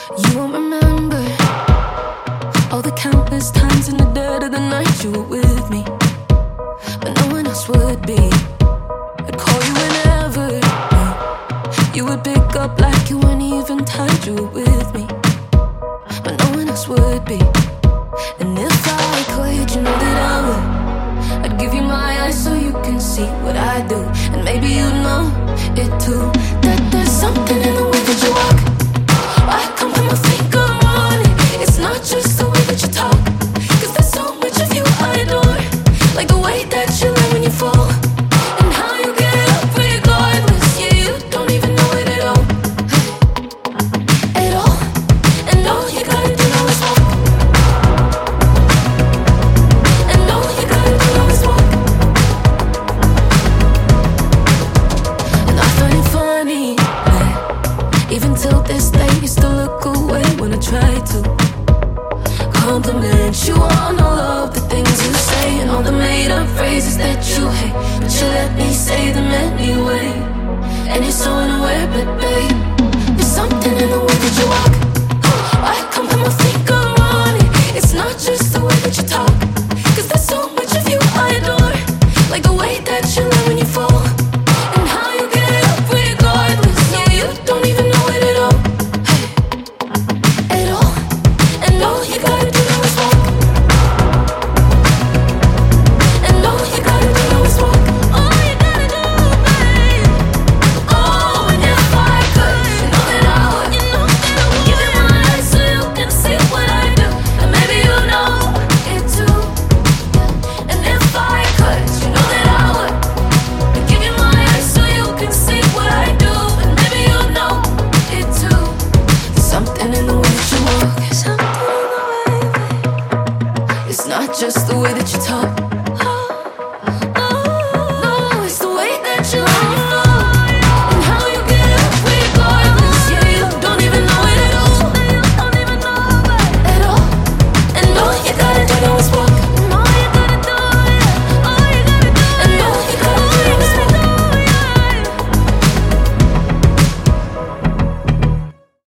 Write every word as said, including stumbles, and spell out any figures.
You won't remember all the countless times in the dead of the night you were with me, but no one else would be. I'd call you whenever you would pick up like you weren't even tired you were with me, but no one else would be. And if I could, you know that I would. I'd give you my eyes so you can see what I do, and maybe you know it too. That there's something in the way that you walk. I can't put my finger on it. It's not just the way that you talk, 'cause there's so much of you I adore. Like the way that you let when you fall, and how you get up regardless. Yeah, you don't even know it at all, at all. And all you gotta do now is walk. And all you gotta do now is walk. And I find it funny that even till this day you still look away when I try to compliment you on all of the things you say and all the made up phrases that you hate, but you let me say them anyway. And you're so unaware, but babe, there's something in the way that you walk. I can't put my finger on it. It's not just the way that you talk, 'cause there's so much of you I adore. Like the way that you let when you fall, and how you get up regardless. Yeah, you don't even know it at all, at all. And all you gotta do now is walk. And all you gotta do now is walk. All you gotta do, babe. Oh, and if I could, you know that I would. You know that I would. Give you my eyes so you can see what I do, and maybe you know it too. And if I could, you know that I would. Give you my eyes so you can see what I do, and maybe you know it too. There's something in the way that you walk. Something in the way, babe. It's not just the way that you talk.